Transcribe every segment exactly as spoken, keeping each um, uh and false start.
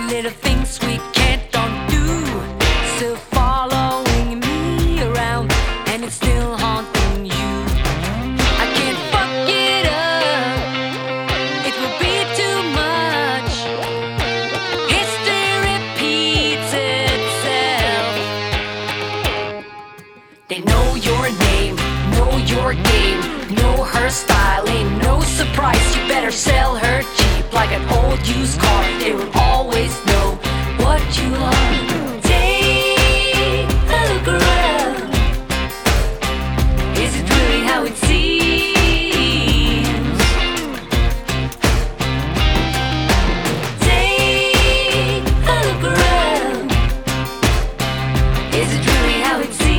little things we can't undo, still following me around, and it's still haunting you. I can't fuck it up, it will be too much. History repeats itself. They know your name, know your game, know her style, ain't no surprise. You better sell her cheap like an old used car. They will always know what you are. Take a look around. Is it really how it seems? Take a look around. Is it really how it seems?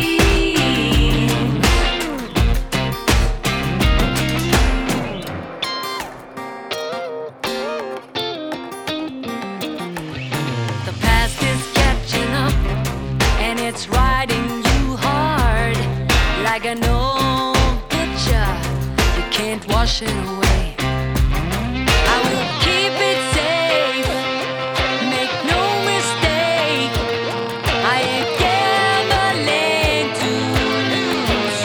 It's riding you hard like an old butcher. You can't wash it away. I will keep it safe, make no mistake. I ain't gambling to lose.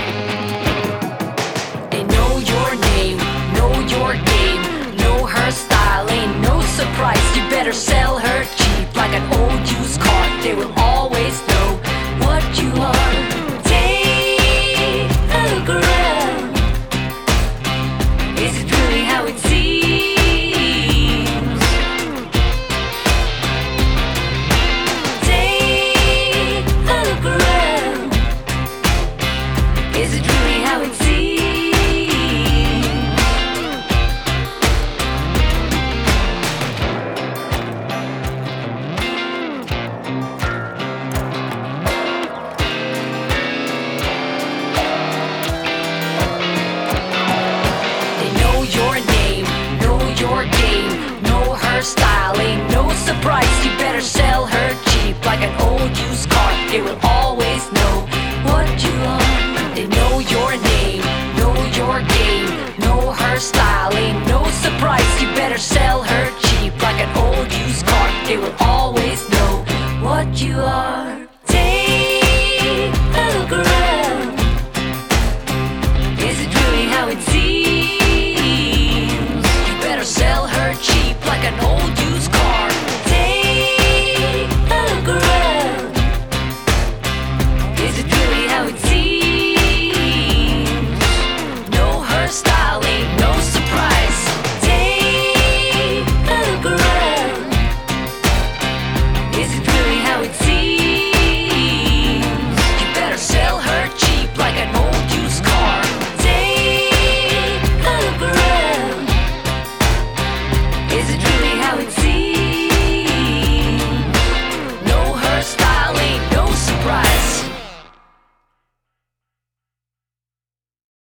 They know your name, know your game, know her style, ain't no surprise. You better sell her cheap like an old used car. They will always know what you are. Take a look around. Is it really how it seems? Take a look around. Is it really how it seems? Your game, know her style, ain't no surprise. You better sell her cheap like an old used car. It will all